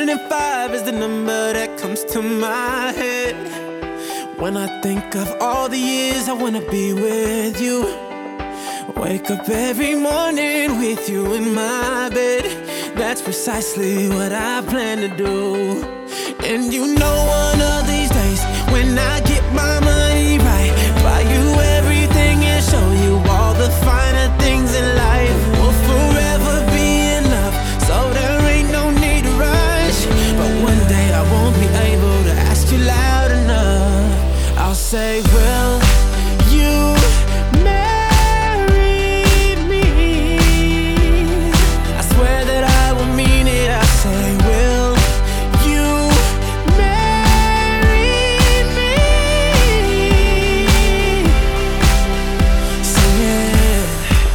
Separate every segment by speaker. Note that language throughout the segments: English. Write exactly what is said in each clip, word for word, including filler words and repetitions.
Speaker 1: hundred five is the number that comes to my head when I think of all the years I wanna be with you. Wake up every morning with you in my bed. That's precisely what I plan to do. And you know one of these days, when I get my money right, buy you everything and show you all the finer things in life. We'll forever be in love, so there ain't no need to rush. But one day I won't be able to ask you loud enough. I'll say, will you marry me? I swear that I will mean it. I say, will you marry me? Sing it.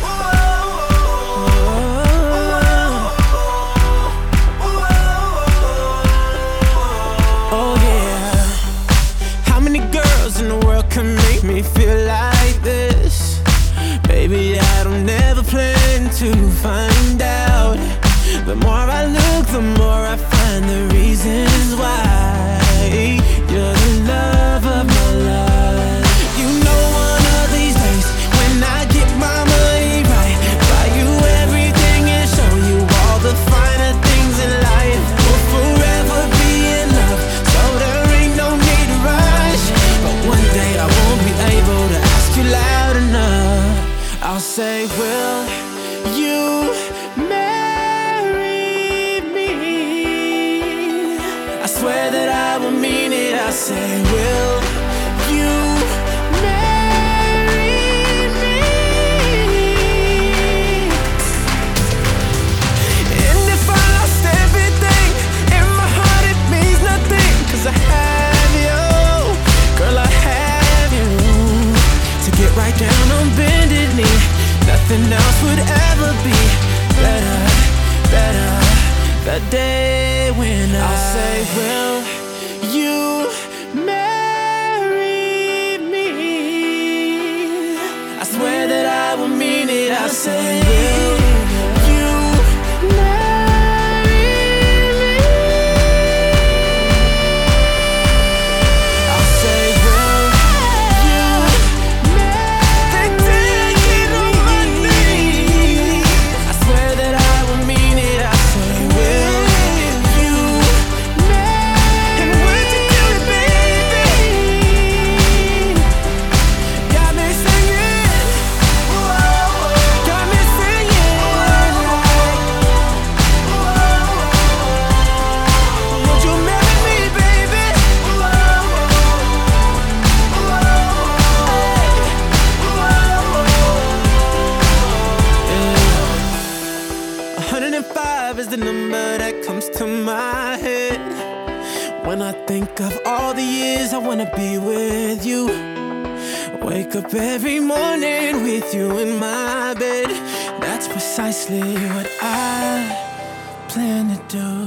Speaker 1: Oh yeah. How many girls in the world can make me feel like this? Baby, I don't ever plan to find out. The more I look, the more I find the reasons why you're the love of my life. You know one of these days, when I get my money right, buy you everything and show you all the finer things in life. We'll forever be in love, so there ain't no need to rush. But one day I won't be able to ask you loud enough. I'll say, will you marry me? I swear that I will mean it. I say, will you marry me? And if I lost everything, in my heart it means nothing, 'cause I have you, girl, I have you. To get right down on bended knee, nothing else would ever be better, better. The day when I'll say, will you marry me? I swear that I will mean it. I say, will you marry me? I'll say, will you marry me? I swear that I will mean it. I say, will you marry? And when you do it, baby, got me singing, got me singing like, would you marry me, baby? one hundred five is the number that comes to my head when I think of all the years I wanna be with you. Wake up every morning with you in my bed. That's precisely what I plan to do.